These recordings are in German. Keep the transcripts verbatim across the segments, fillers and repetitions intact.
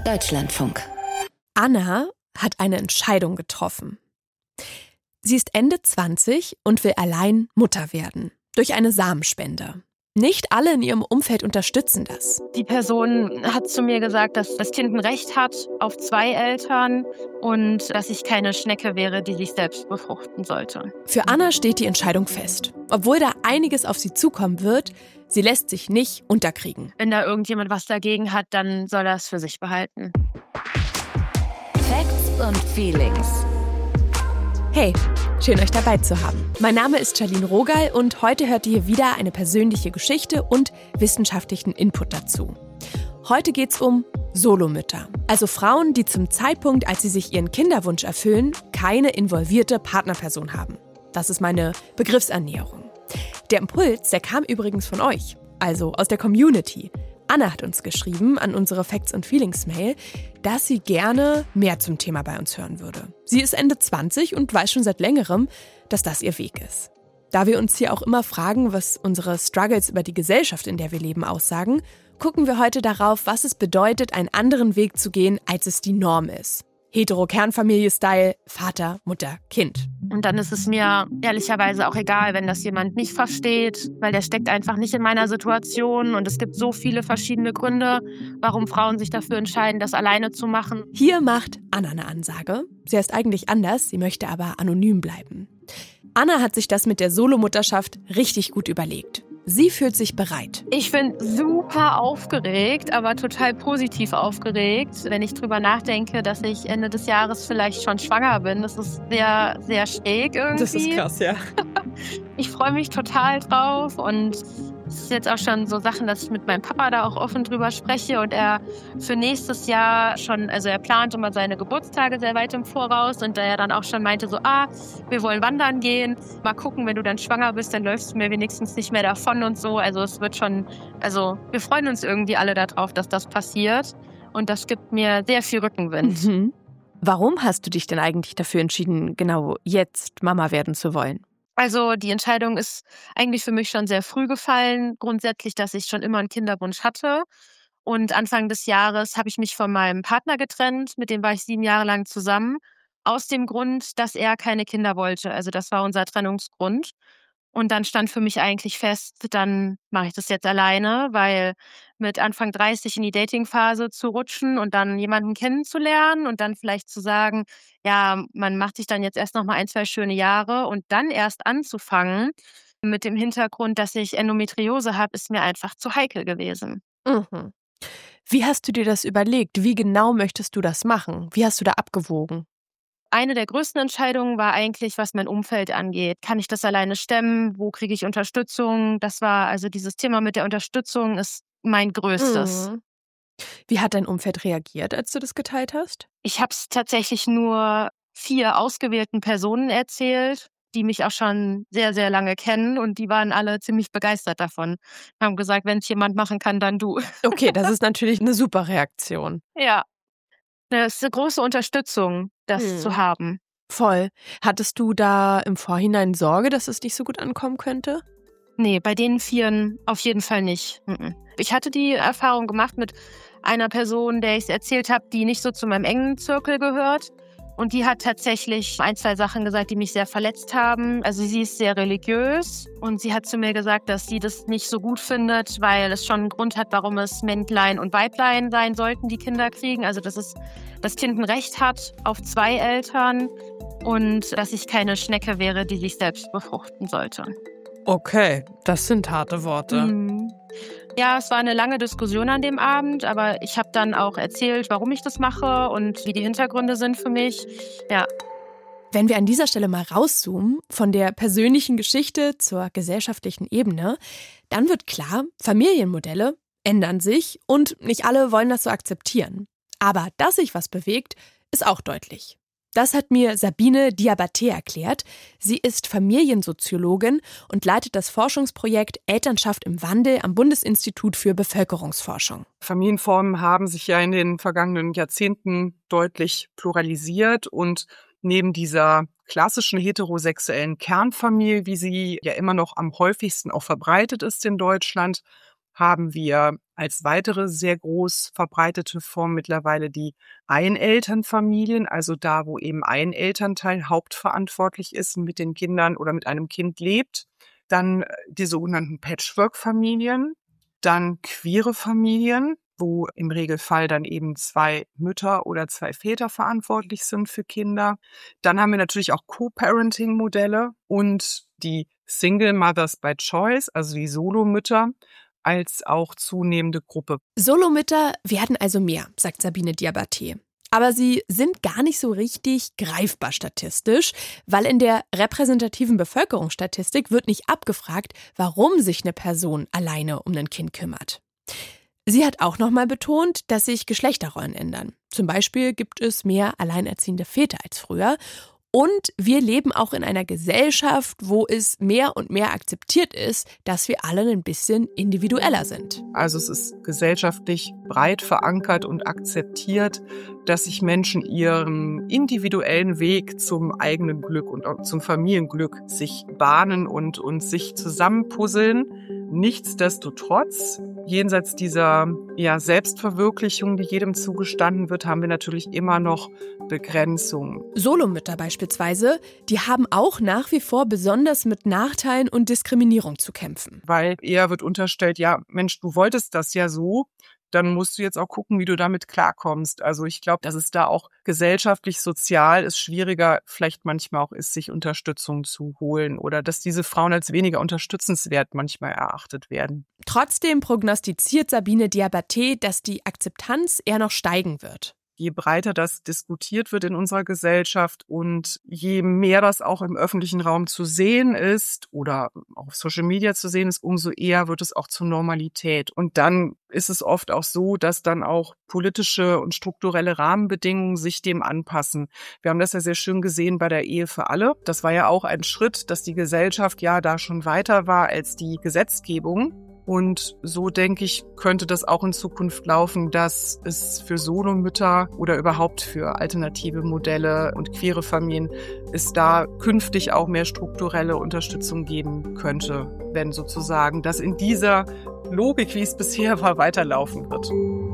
Deutschlandfunk. Anna hat eine Entscheidung getroffen. Sie ist Ende zwanzig und will allein Mutter werden. Durch eine Samenspende. Nicht alle in ihrem Umfeld unterstützen das. Die Person hat zu mir gesagt, dass das Kind ein Recht hat auf zwei Eltern und dass ich keine Schnecke wäre, die sich selbst befruchten sollte. Für Anna steht die Entscheidung fest. Obwohl da einiges auf sie zukommen wird, sie lässt sich nicht unterkriegen. Wenn da irgendjemand was dagegen hat, dann soll er es für sich behalten. Facts und Feelings. Hey, schön euch dabei zu haben. Mein Name ist Charlene Rogal und heute hört ihr hier wieder eine persönliche Geschichte und wissenschaftlichen Input dazu. Heute geht's um Solomütter, also Frauen, die zum Zeitpunkt, als sie sich ihren Kinderwunsch erfüllen, keine involvierte Partnerperson haben. Das ist meine Begriffsannäherung. Der Impuls, der kam übrigens von euch, also aus der Community. Anna hat uns geschrieben an unsere Facts and Feelings Mail, dass sie gerne mehr zum Thema bei uns hören würde. Sie ist Ende zwanzig und weiß schon seit längerem, dass das ihr Weg ist. Da wir uns hier auch immer fragen, was unsere Struggles über die Gesellschaft, in der wir leben, aussagen, gucken wir heute darauf, was es bedeutet, einen anderen Weg zu gehen, als es die Norm ist. Hetero-Kernfamilie-Style, Vater, Mutter, Kind. Und dann ist es mir ehrlicherweise auch egal, wenn das jemand nicht versteht, weil der steckt einfach nicht in meiner Situation. Und es gibt so viele verschiedene Gründe, warum Frauen sich dafür entscheiden, das alleine zu machen. Hier macht Anna eine Ansage. Sie ist eigentlich anders, sie möchte aber anonym bleiben. Anna hat sich das mit der Solomutterschaft richtig gut überlegt. Sie fühlt sich bereit. Ich bin super aufgeregt, aber total positiv aufgeregt, wenn ich drüber nachdenke, dass ich Ende des Jahres vielleicht schon schwanger bin. Das ist sehr, sehr schräg irgendwie. Das ist krass, ja. Ich freue mich total drauf und es ist jetzt auch schon so Sachen, dass ich mit meinem Papa da auch offen drüber spreche und er für nächstes Jahr schon, also er plant immer seine Geburtstage sehr weit im Voraus und da er dann auch schon meinte so, ah, wir wollen wandern gehen, mal gucken, wenn du dann schwanger bist, dann läufst du mir wenigstens nicht mehr davon und so. Also es wird schon, also wir freuen uns irgendwie alle darauf, dass das passiert und das gibt mir sehr viel Rückenwind. Mhm. Warum hast du dich denn eigentlich dafür entschieden, genau jetzt Mama werden zu wollen? Also die Entscheidung ist eigentlich für mich schon sehr früh gefallen. Grundsätzlich, dass ich schon immer einen Kinderwunsch hatte. Und Anfang des Jahres habe ich mich von meinem Partner getrennt. Mit dem war ich sieben Jahre lang zusammen. Aus dem Grund, dass er keine Kinder wollte. Also das war unser Trennungsgrund. Und dann stand für mich eigentlich fest, dann mache ich das jetzt alleine, weil mit Anfang dreißig in die Datingphase zu rutschen und dann jemanden kennenzulernen und dann vielleicht zu sagen, ja, man macht sich dann jetzt erst noch mal ein, zwei schöne Jahre und dann erst anzufangen mit dem Hintergrund, dass ich Endometriose habe, ist mir einfach zu heikel gewesen. Mhm. Wie hast du dir das überlegt? Wie genau möchtest du das machen? Wie hast du da abgewogen? Eine der größten Entscheidungen war eigentlich, was mein Umfeld angeht. Kann ich das alleine stemmen? Wo kriege ich Unterstützung? Das war also dieses Thema mit der Unterstützung ist mein größtes. Mhm. Wie hat dein Umfeld reagiert, als du das geteilt hast? Ich habe es tatsächlich nur vier ausgewählten Personen erzählt, die mich auch schon sehr, sehr lange kennen und die waren alle ziemlich begeistert davon. Haben gesagt, wenn es jemand machen kann, dann du. Okay, das ist natürlich eine super Reaktion. Ja, das ist eine große Unterstützung, das Hm. zu haben. Voll. Hattest du da im Vorhinein Sorge, dass es nicht so gut ankommen könnte? Nee, bei den Vieren auf jeden Fall nicht. Ich hatte die Erfahrung gemacht mit einer Person, der ich es erzählt habe, die nicht so zu meinem engen Zirkel gehört. Und die hat tatsächlich ein, zwei Sachen gesagt, die mich sehr verletzt haben. Also sie ist sehr religiös und sie hat zu mir gesagt, dass sie das nicht so gut findet, weil es schon einen Grund hat, warum es Männlein und Weiblein sein sollten, die Kinder kriegen. Also dass es, das Kind ein Recht hat auf zwei Eltern und dass ich keine Schnecke wäre, die sich selbst befruchten sollte. Okay, das sind harte Worte. Mhm. Ja, es war eine lange Diskussion an dem Abend, aber ich habe dann auch erzählt, warum ich das mache und wie die Hintergründe sind für mich. Ja. Wenn wir an dieser Stelle mal rauszoomen, von der persönlichen Geschichte zur gesellschaftlichen Ebene, dann wird klar, Familienmodelle ändern sich und nicht alle wollen das so akzeptieren. Aber dass sich was bewegt, ist auch deutlich. Das hat mir Sabine Diabaté erklärt. Sie ist Familiensoziologin und leitet das Forschungsprojekt Elternschaft im Wandel am Bundesinstitut für Bevölkerungsforschung. Familienformen haben sich ja in den vergangenen Jahrzehnten deutlich pluralisiert und neben dieser klassischen heterosexuellen Kernfamilie, wie sie ja immer noch am häufigsten auch verbreitet ist in Deutschland, haben wir Als weitere sehr groß verbreitete Form mittlerweile die Einelternfamilien, also da, wo eben ein Elternteil hauptverantwortlich ist und mit den Kindern oder mit einem Kind lebt. Dann die sogenannten Patchwork-Familien, dann queere Familien, wo im Regelfall dann eben zwei Mütter oder zwei Väter verantwortlich sind für Kinder. Dann haben wir natürlich auch Co-Parenting-Modelle und die Single Mothers by Choice, also die Solomütter, als auch zunehmende Gruppe. Solomütter werden also mehr, sagt Sabine Diabaté. Aber sie sind gar nicht so richtig greifbar statistisch, weil in der repräsentativen Bevölkerungsstatistik wird nicht abgefragt, warum sich eine Person alleine um ein Kind kümmert. Sie hat auch nochmal betont, dass sich Geschlechterrollen ändern. Zum Beispiel gibt es mehr alleinerziehende Väter als früher. Und wir leben auch in einer Gesellschaft, wo es mehr und mehr akzeptiert ist, dass wir alle ein bisschen individueller sind. Also es ist gesellschaftlich breit verankert und akzeptiert, dass sich Menschen ihren individuellen Weg zum eigenen Glück und auch zum Familienglück sich bahnen und, und sich zusammenpuzzeln. Nichtsdestotrotz, jenseits dieser ja, Selbstverwirklichung, die jedem zugestanden wird, haben wir natürlich immer noch Begrenzungen. Solomütter beispielsweise, die haben auch nach wie vor besonders mit Nachteilen und Diskriminierung zu kämpfen. Weil eher wird unterstellt, ja, Mensch, du wolltest das ja so, dann musst du jetzt auch gucken, wie du damit klarkommst. Also ich glaube, dass es da auch gesellschaftlich, sozial es schwieriger vielleicht manchmal auch ist, sich Unterstützung zu holen oder dass diese Frauen als weniger unterstützenswert manchmal erachtet werden. Trotzdem prognostiziert Sabine Diabaté, dass die Akzeptanz eher noch steigen wird. Je breiter das diskutiert wird in unserer Gesellschaft und je mehr das auch im öffentlichen Raum zu sehen ist oder auf Social Media zu sehen ist, umso eher wird es auch zur Normalität. Und dann ist es oft auch so, dass dann auch politische und strukturelle Rahmenbedingungen sich dem anpassen. Wir haben das ja sehr schön gesehen bei der Ehe für alle. Das war ja auch ein Schritt, dass die Gesellschaft ja da schon weiter war als die Gesetzgebung. Und so, denke ich, könnte das auch in Zukunft laufen, dass es für Solomütter oder überhaupt für alternative Modelle und queere Familien es da künftig auch mehr strukturelle Unterstützung geben könnte, wenn sozusagen das in dieser Logik, wie es bisher war, weiterlaufen wird.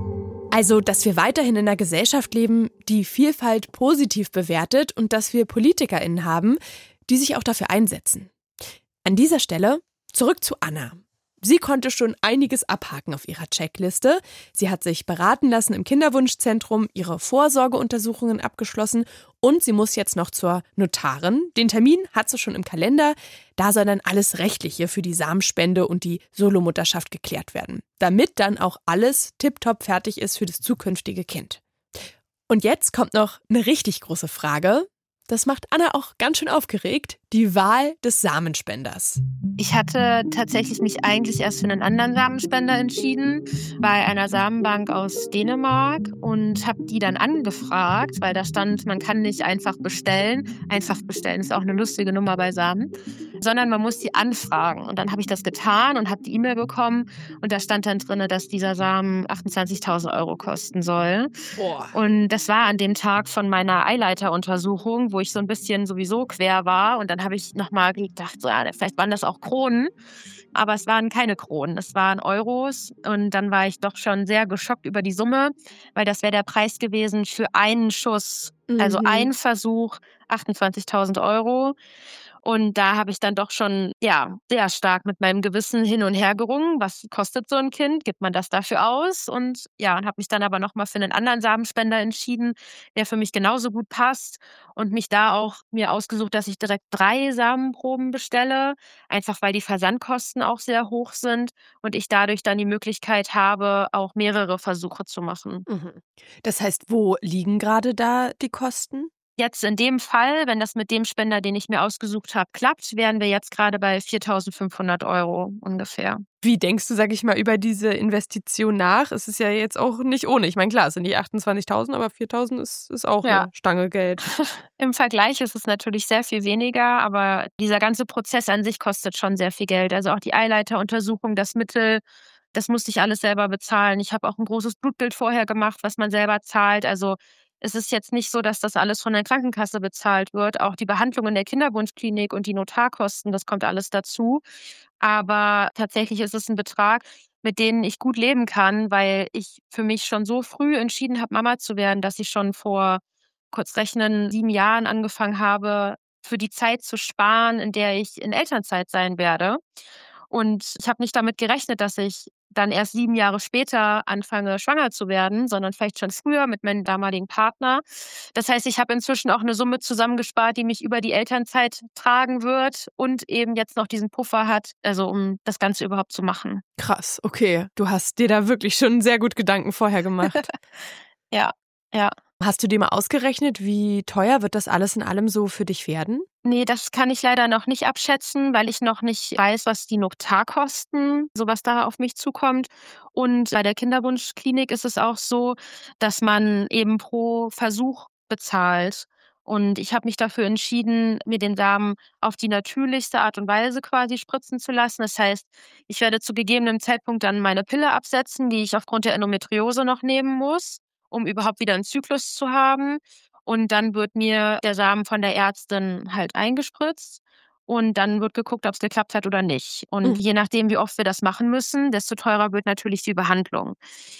Also, dass wir weiterhin in einer Gesellschaft leben, die Vielfalt positiv bewertet und dass wir PolitikerInnen haben, die sich auch dafür einsetzen. An dieser Stelle zurück zu Anna. Sie konnte schon einiges abhaken auf ihrer Checkliste. Sie hat sich beraten lassen im Kinderwunschzentrum, ihre Vorsorgeuntersuchungen abgeschlossen und sie muss jetzt noch zur Notarin. Den Termin hat sie schon im Kalender. Da soll dann alles Rechtliche für die Samenspende und die Solomutterschaft geklärt werden, damit dann auch alles tipptopp fertig ist für das zukünftige Kind. Und jetzt kommt noch eine richtig große Frage. Das macht Anna auch ganz schön aufgeregt. Die Wahl des Samenspenders. Ich hatte tatsächlich mich eigentlich erst für einen anderen Samenspender entschieden, bei einer Samenbank aus Dänemark und habe die dann angefragt, weil da stand, man kann nicht einfach bestellen. Einfach bestellen ist auch eine lustige Nummer bei Samen, sondern man muss die anfragen. Und dann habe ich das getan und habe die E-Mail bekommen und da stand dann drin, dass dieser Samen achtundzwanzigtausend Euro kosten soll. Boah. Und das war an dem Tag von meiner Eileiteruntersuchung, wo ich so ein bisschen sowieso quer war und dann habe ich nochmal gedacht, so, ja, vielleicht waren das auch Kronen, aber es waren keine Kronen, es waren Euros und dann war ich doch schon sehr geschockt über die Summe, weil das wäre der Preis gewesen für einen Schuss, mhm. also ein Versuch, achtundzwanzigtausend Euro. Und da habe ich dann doch schon ja sehr stark mit meinem Gewissen hin und her gerungen. Was kostet so ein Kind? Gibt man das dafür aus? Und ja, und habe mich dann aber nochmal für einen anderen Samenspender entschieden, der für mich genauso gut passt. Und mich da auch mir ausgesucht, dass ich direkt drei Samenproben bestelle. Einfach weil die Versandkosten auch sehr hoch sind. Und ich dadurch dann die Möglichkeit habe, auch mehrere Versuche zu machen. Mhm. Das heißt, wo liegen gerade da die Kosten? Jetzt in dem Fall, wenn das mit dem Spender, den ich mir ausgesucht habe, klappt, wären wir jetzt gerade bei viertausendfünfhundert Euro ungefähr. Wie denkst du, sag ich mal, über diese Investition nach? Es ist ja jetzt auch nicht ohne. Ich meine, klar, es sind die achtundzwanzigtausend, aber viertausend ist, ist auch ja. eine Stange Geld. Im Vergleich ist es natürlich sehr viel weniger, aber dieser ganze Prozess an sich kostet schon sehr viel Geld. Also auch die Eileiteruntersuchung, das Mittel, das musste ich alles selber bezahlen. Ich habe auch ein großes Blutbild vorher gemacht, was man selber zahlt. Also es ist jetzt nicht so, dass das alles von der Krankenkasse bezahlt wird. Auch die Behandlung in der Kinderwunschklinik und die Notarkosten, das kommt alles dazu. Aber tatsächlich ist es ein Betrag, mit denen ich gut leben kann, weil ich für mich schon so früh entschieden habe, Mama zu werden, dass ich schon vor, kurz rechnen, sieben Jahren angefangen habe, für die Zeit zu sparen, in der ich in Elternzeit sein werde. Und ich habe nicht damit gerechnet, dass ich dann erst sieben Jahre später anfange, schwanger zu werden, sondern vielleicht schon früher mit meinem damaligen Partner. Das heißt, ich habe inzwischen auch eine Summe zusammengespart, die mich über die Elternzeit tragen wird und eben jetzt noch diesen Puffer hat, also um das Ganze überhaupt zu machen. Krass, okay. Du hast dir da wirklich schon sehr gut Gedanken vorher gemacht. Ja, ja. Hast du dir mal ausgerechnet, wie teuer wird das alles in allem so für dich werden? Nee, das kann ich leider noch nicht abschätzen, weil ich noch nicht weiß, was die Notarkosten, so was da auf mich zukommt. Und bei der Kinderwunschklinik ist es auch so, dass man eben pro Versuch bezahlt. Und ich habe mich dafür entschieden, mir den Samen auf die natürlichste Art und Weise quasi spritzen zu lassen. Das heißt, ich werde zu gegebenem Zeitpunkt dann meine Pille absetzen, die ich aufgrund der Endometriose noch nehmen muss, um überhaupt wieder einen Zyklus zu haben. Und dann wird mir der Samen von der Ärztin halt eingespritzt und dann wird geguckt, ob es geklappt hat oder nicht. Und Mhm. je nachdem, wie oft wir das machen müssen, desto teurer wird natürlich die Behandlung.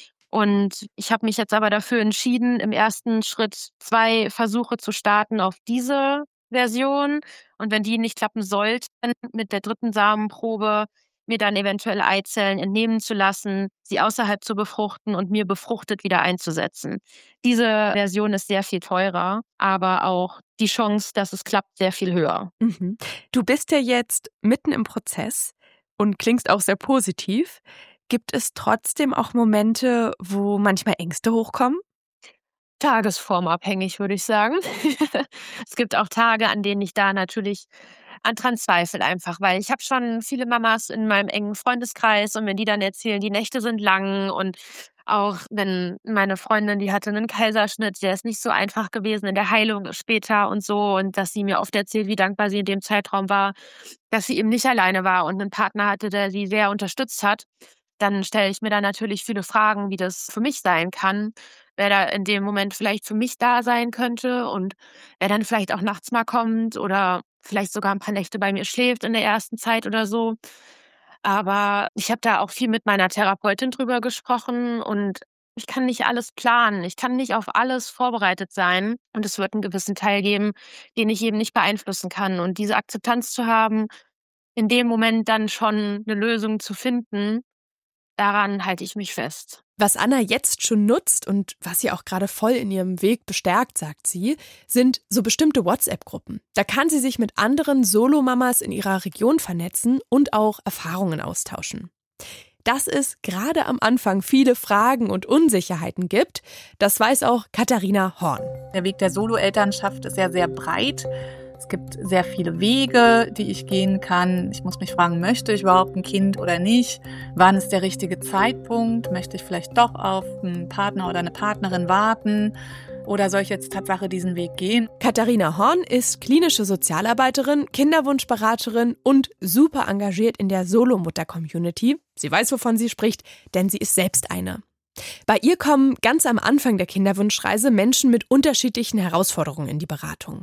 Und ich habe mich jetzt aber dafür entschieden, im ersten Schritt zwei Versuche zu starten auf diese Version. Und wenn die nicht klappen sollten, mit der dritten Samenprobe mir dann eventuell Eizellen entnehmen zu lassen, sie außerhalb zu befruchten und mir befruchtet wieder einzusetzen. Diese Version ist sehr viel teurer, aber auch die Chance, dass es klappt, sehr viel höher. Mhm. Du bist ja jetzt mitten im Prozess und klingst auch sehr positiv. Gibt es trotzdem auch Momente, wo manchmal Ängste hochkommen? Tagesformabhängig, würde ich sagen. Es gibt auch Tage, an denen ich da natürlich an dran zweifle einfach, weil ich habe schon viele Mamas in meinem engen Freundeskreis und wenn die dann erzählen, die Nächte sind lang und auch wenn meine Freundin, die hatte einen Kaiserschnitt, der ist nicht so einfach gewesen in der Heilung später und so und dass sie mir oft erzählt, wie dankbar sie in dem Zeitraum war, dass sie eben nicht alleine war und einen Partner hatte, der sie sehr unterstützt hat, dann stelle ich mir da natürlich viele Fragen, wie das für mich sein kann, wer da in dem Moment vielleicht für mich da sein könnte und wer dann vielleicht auch nachts mal kommt oder vielleicht sogar ein paar Nächte bei mir schläft in der ersten Zeit oder so. Aber ich habe da auch viel mit meiner Therapeutin drüber gesprochen und ich kann nicht alles planen. Ich kann nicht auf alles vorbereitet sein und es wird einen gewissen Teil geben, den ich eben nicht beeinflussen kann. Und diese Akzeptanz zu haben, in dem Moment dann schon eine Lösung zu finden, daran halte ich mich fest. Was Anna jetzt schon nutzt und was sie auch gerade voll in ihrem Weg bestärkt, sagt sie, sind so bestimmte WhatsApp-Gruppen. Da kann sie sich mit anderen Solo-Mamas in ihrer Region vernetzen und auch Erfahrungen austauschen. Dass es gerade am Anfang viele Fragen und Unsicherheiten gibt, das weiß auch Katharina Horn. Der Weg der Solo-Elternschaft ist ja sehr breit. Es gibt sehr viele Wege, die ich gehen kann. Ich muss mich fragen, möchte ich überhaupt ein Kind oder nicht? Wann ist der richtige Zeitpunkt? Möchte ich vielleicht doch auf einen Partner oder eine Partnerin warten? Oder soll ich jetzt Tatsache diesen Weg gehen? Katharina Horn ist klinische Sozialarbeiterin, Kinderwunschberaterin und super engagiert in der Solomutter-Community. Sie weiß, wovon sie spricht, denn sie ist selbst eine. Bei ihr kommen ganz am Anfang der Kinderwunschreise Menschen mit unterschiedlichen Herausforderungen in die Beratung.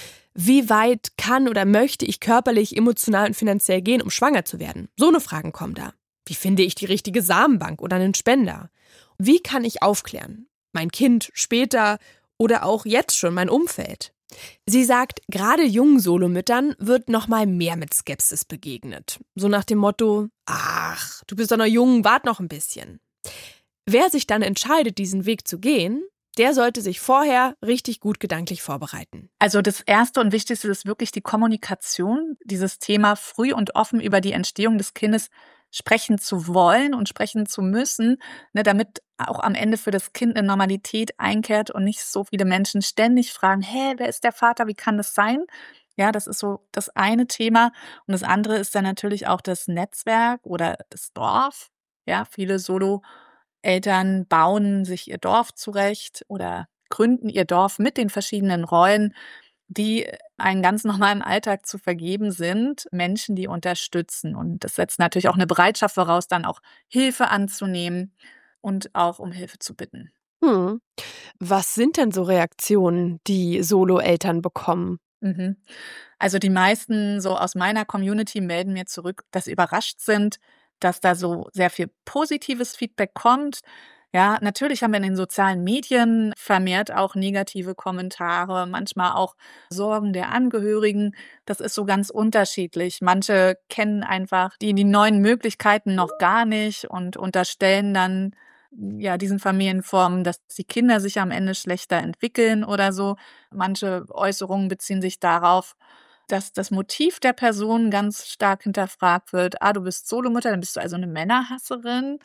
Wie weit kann oder möchte ich körperlich, emotional und finanziell gehen, um schwanger zu werden? So eine Fragen kommen da. Wie finde ich die richtige Samenbank oder einen Spender? Wie kann ich aufklären? Mein Kind später oder auch jetzt schon mein Umfeld? Sie sagt, gerade jungen Solomüttern wird noch mal mehr mit Skepsis begegnet. So nach dem Motto, ach, du bist doch noch jung, wart noch ein bisschen. Wer sich dann entscheidet, diesen Weg zu gehen, der sollte sich vorher richtig gut gedanklich vorbereiten. Also das Erste und Wichtigste ist wirklich die Kommunikation, dieses Thema früh und offen über die Entstehung des Kindes sprechen zu wollen und sprechen zu müssen, ne, damit auch am Ende für das Kind eine Normalität einkehrt und nicht so viele Menschen ständig fragen, hä, wer ist der Vater, wie kann das sein? Ja, das ist so das eine Thema. Und das andere ist dann natürlich auch das Netzwerk oder das Dorf. Ja, viele Solo Eltern bauen sich ihr Dorf zurecht oder gründen ihr Dorf mit den verschiedenen Rollen, die einen ganz normalen Alltag zu vergeben sind, Menschen, die unterstützen. Und das setzt natürlich auch eine Bereitschaft voraus, dann auch Hilfe anzunehmen und auch um Hilfe zu bitten. Hm. Was sind denn so Reaktionen, die Solo-Eltern bekommen? Mhm. Also die meisten so aus meiner Community melden mir zurück, dass sie überrascht sind, dass da so sehr viel positives Feedback kommt. Ja, natürlich haben wir in den sozialen Medien vermehrt auch negative Kommentare, manchmal auch Sorgen der Angehörigen. Das ist so ganz unterschiedlich. Manche kennen einfach die, die neuen Möglichkeiten noch gar nicht und unterstellen dann ja diesen Familienformen, dass die Kinder sich am Ende schlechter entwickeln oder so. Manche Äußerungen beziehen sich darauf, dass das Motiv der Person ganz stark hinterfragt wird. Ah, du bist Solomutter, dann bist du also eine Männerhasserin.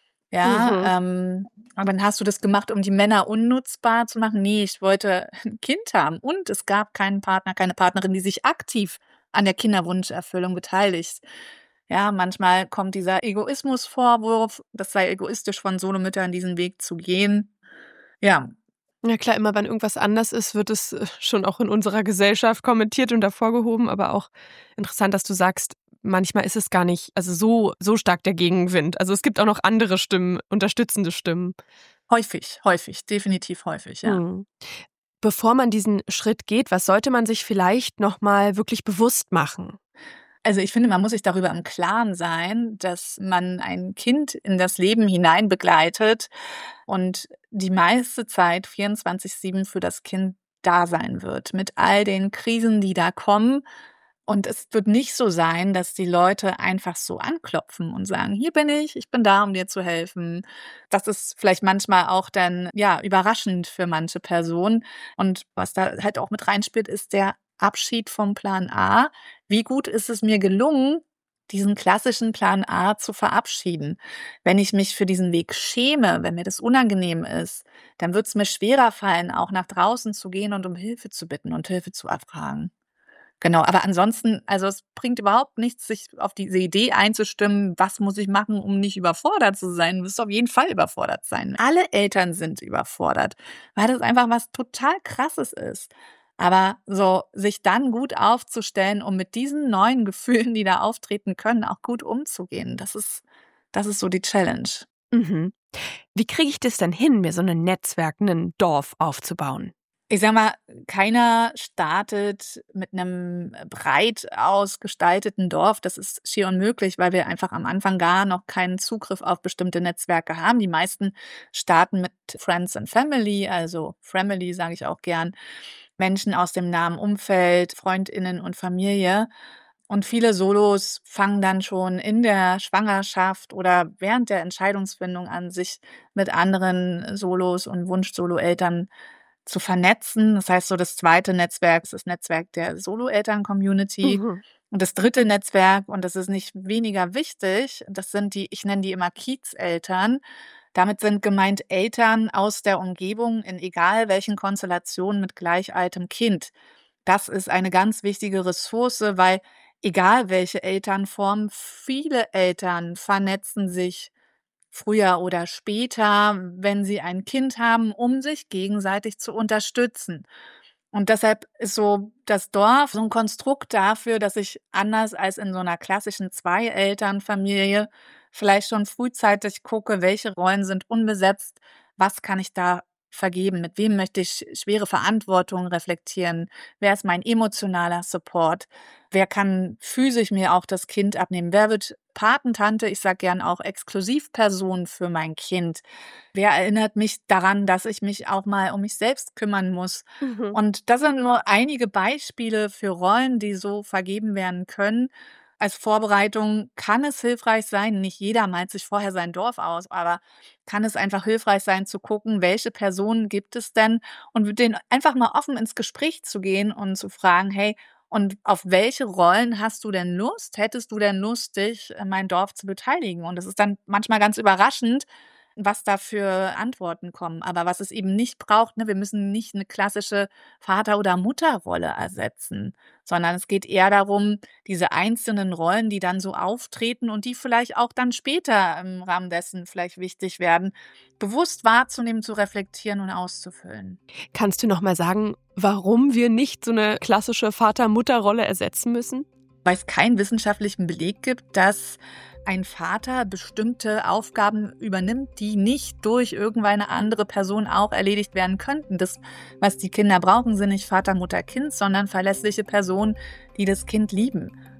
Ja, ähm, aber dann hast du das gemacht, um die Männer unnutzbar zu machen? Nee, ich wollte ein Kind haben. Und es gab keinen Partner, keine Partnerin, die sich aktiv an der Kinderwunscherfüllung beteiligt. Ja, manchmal kommt dieser Egoismusvorwurf, das sei egoistisch von Solomüttern, diesen Weg zu gehen. Ja. Ja klar, immer wenn irgendwas anders ist, wird es schon auch in unserer Gesellschaft kommentiert und hervorgehoben. Aber auch interessant, dass du sagst, manchmal ist es gar nicht also so, so stark der Gegenwind. Also es gibt auch noch andere Stimmen, unterstützende Stimmen. Häufig, häufig, definitiv häufig, ja. Hm. Bevor man diesen Schritt geht, was sollte man sich vielleicht nochmal wirklich bewusst machen? Also ich finde, man muss sich darüber im Klaren sein, dass man ein Kind in das Leben hinein begleitet und die meiste Zeit vierundzwanzig sieben für das Kind da sein wird, mit all den Krisen, die da kommen. Und es wird nicht so sein, dass die Leute einfach so anklopfen und sagen, hier bin ich, ich bin da, um dir zu helfen. Das ist vielleicht manchmal auch dann, ja, überraschend für manche Personen. Und was da halt auch mit reinspielt, ist der Abschied vom Plan A. Wie gut ist es mir gelungen, diesen klassischen Plan A zu verabschieden? Wenn ich mich für diesen Weg schäme, wenn mir das unangenehm ist, dann wird es mir schwerer fallen, auch nach draußen zu gehen und um Hilfe zu bitten und Hilfe zu erfragen. Genau, aber ansonsten, also es bringt überhaupt nichts, sich auf diese Idee einzustimmen, was muss ich machen, um nicht überfordert zu sein. Du wirst auf jeden Fall überfordert sein. Alle Eltern sind überfordert, weil das einfach was total Krasses ist. Aber so sich dann gut aufzustellen, um mit diesen neuen Gefühlen, die da auftreten können, auch gut umzugehen, das ist, das ist so die Challenge. Mhm. Wie kriege ich das denn hin, mir so ein Netzwerk, ein Dorf aufzubauen? Ich sag mal, keiner startet mit einem breit ausgestalteten Dorf. Das ist schier unmöglich, weil wir einfach am Anfang gar noch keinen Zugriff auf bestimmte Netzwerke haben. Die meisten starten mit Friends and Family, also Family sage ich auch gern, Menschen aus dem nahen Umfeld, FreundInnen und Familie. Und viele Solos fangen dann schon in der Schwangerschaft oder während der Entscheidungsfindung an, sich mit anderen Solos und Wunsch-Solo-Eltern zu vernetzen. Das heißt, so das zweite Netzwerk ist das Netzwerk der Solo-Eltern-Community. Mhm. Und das dritte Netzwerk, und das ist nicht weniger wichtig, das sind die, ich nenne die immer Kiezeltern. Damit sind gemeint Eltern aus der Umgebung in egal welchen Konstellationen mit gleich altem Kind. Das ist eine ganz wichtige Ressource, weil egal welche Elternform, viele Eltern vernetzen sich früher oder später, wenn sie ein Kind haben, um sich gegenseitig zu unterstützen. Und deshalb ist so das Dorf so ein Konstrukt dafür, dass ich anders als in so einer klassischen Zwei-Eltern-Familie vielleicht schon frühzeitig gucke, welche Rollen sind unbesetzt, was kann ich da vergeben, mit wem möchte ich schwere Verantwortung reflektieren, wer ist mein emotionaler Support, wer kann physisch mir auch das Kind abnehmen, wer wird Patentante, ich sage gern auch Exklusivperson für mein Kind, wer erinnert mich daran, dass ich mich auch mal um mich selbst kümmern muss. Mhm. Und das sind nur einige Beispiele für Rollen, die so vergeben werden können. Als Vorbereitung kann es hilfreich sein, nicht jeder malt sich vorher sein Dorf aus, aber kann es einfach hilfreich sein zu gucken, welche Personen gibt es denn und mit denen einfach mal offen ins Gespräch zu gehen und zu fragen, hey, und auf welche Rollen hast du denn Lust? Hättest du denn Lust, dich in mein Dorf zu beteiligen? Und das ist dann manchmal ganz überraschend, was da für Antworten kommen. Aber was es eben nicht braucht, ne, wir müssen nicht eine klassische Vater- oder Mutterrolle ersetzen, sondern es geht eher darum, diese einzelnen Rollen, die dann so auftreten und die vielleicht auch dann später im Rahmen dessen vielleicht wichtig werden, bewusst wahrzunehmen, zu reflektieren und auszufüllen. Kannst du noch mal sagen, warum wir nicht so eine klassische Vater-Mutter-Rolle ersetzen müssen? Weil es keinen wissenschaftlichen Beleg gibt, dass ein Vater bestimmte Aufgaben übernimmt, die nicht durch irgendeine andere Person auch erledigt werden könnten. Das, was die Kinder brauchen, sind nicht Vater, Mutter, Kind, sondern verlässliche Personen, die das Kind lieben.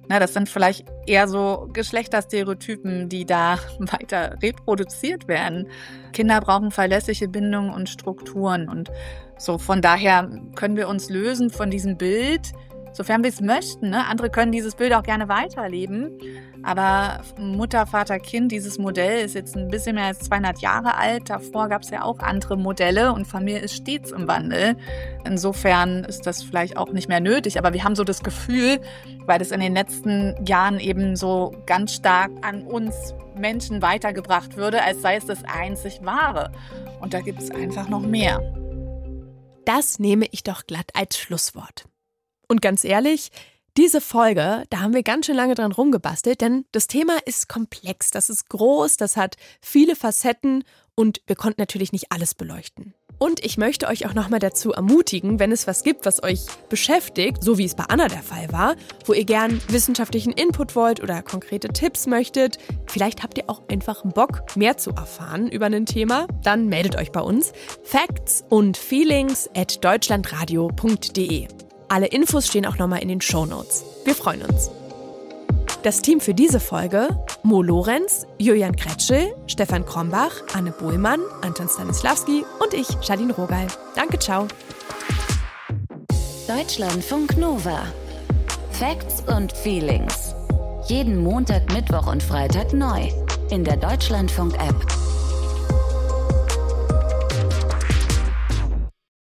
Na, das sind vielleicht eher so Geschlechterstereotypen, die da weiter reproduziert werden. Kinder brauchen verlässliche Bindungen und Strukturen. Und so von daher können wir uns lösen von diesem Bild, sofern wir es möchten. Ne? Andere können dieses Bild auch gerne weiterleben. Aber Mutter, Vater, Kind, dieses Modell ist jetzt ein bisschen mehr als zweihundert Jahre alt. Davor gab es ja auch andere Modelle und Familie ist stets im Wandel. Insofern ist das vielleicht auch nicht mehr nötig. Aber wir haben so das Gefühl, weil das in den letzten Jahren eben so ganz stark an uns Menschen weitergebracht würde, als sei es das einzig Wahre. Und da gibt es einfach noch mehr. Das nehme ich doch glatt als Schlusswort. Und ganz ehrlich, diese Folge, da haben wir ganz schön lange dran rumgebastelt, denn das Thema ist komplex, das ist groß, das hat viele Facetten und wir konnten natürlich nicht alles beleuchten. Und ich möchte euch auch nochmal dazu ermutigen, wenn es was gibt, was euch beschäftigt, so wie es bei Anna der Fall war, wo ihr gern wissenschaftlichen Input wollt oder konkrete Tipps möchtet, vielleicht habt ihr auch einfach Bock, mehr zu erfahren über ein Thema, dann meldet euch bei uns. Facts und Feelings at deutschlandradio punkt de. Alle Infos stehen auch nochmal in den Shownotes. Wir freuen uns. Das Team für diese Folge: Mo Lorenz, Julian Kretschel, Stefan Krombach, Anne Bohlmann, Anton Stanislawski und ich, Charlene Rogal. Danke, ciao. Deutschlandfunk Nova. Facts und Feelings. Jeden Montag, Mittwoch und Freitag neu. In der Deutschlandfunk-App.